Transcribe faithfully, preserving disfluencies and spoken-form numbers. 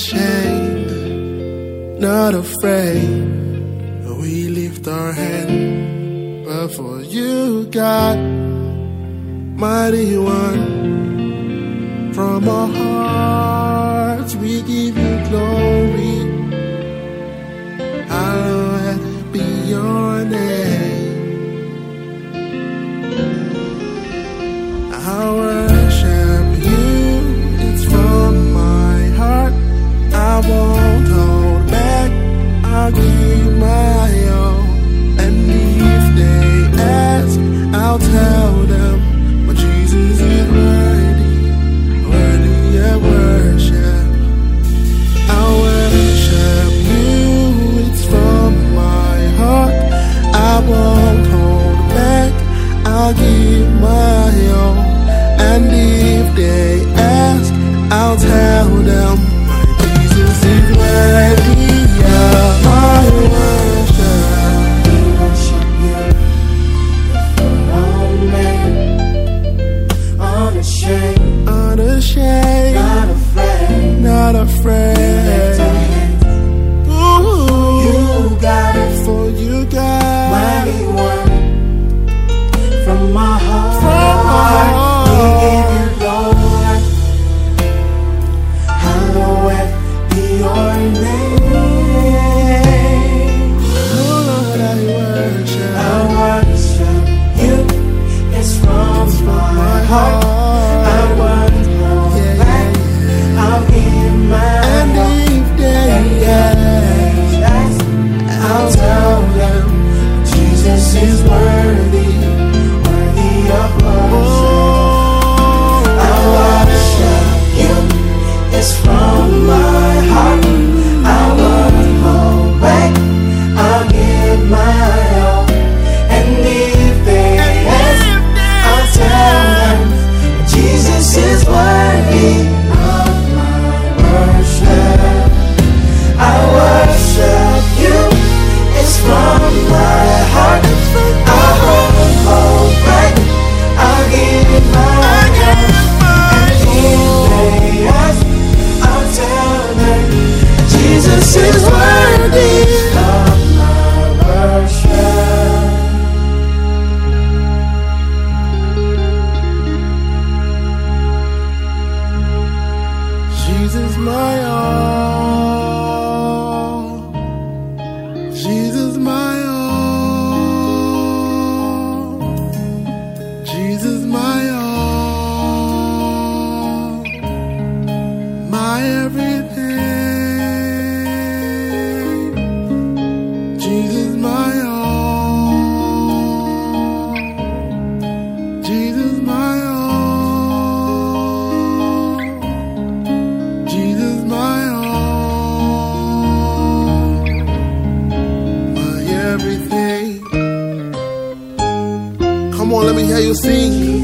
ashamed, not afraid. We lift our hand before you, God, mighty one. From our hearts we give you glory. Hallowed be your name. I worship you, it's from my heart. I won't hold back, I'll give my all. And if they ask, I'll tell them, but Jesus is worthy, worthy of worship. I worship you, it's from my heart. I won't hold back, I'll give my all. And if they ask, I'll tell them, my Jesus is worthy of my worship. We worship you, the unashamed, Unashamed, not afraid, not afraid. Ooh, you got it, for you, God, mighty one. From my heart, from my heart. we give you glory. Hallowed be your name. Oh Lord, I worship, I worship you, it's from my my heart. heart. I won't hold Yeah, back, yeah, yeah. I'll give my And all. if they ask, I'll tell them Jesus is worthy, worthy of worship. I worship you, it's from my heart. I won't hold back, I'll give my all. And if they ask, I'll tell them Jesus is worthy of my worship. I worship you, it's from my heart. I won't hold back, I'll give my all. And if they ask, I'll tell them Jesus is worthy of my worship. Jesus my all, Jesus my all, Jesus my all, my everything. Jesus my all, Jesus my all. Jesus, my all, my everything. Come on, let me hear you sing.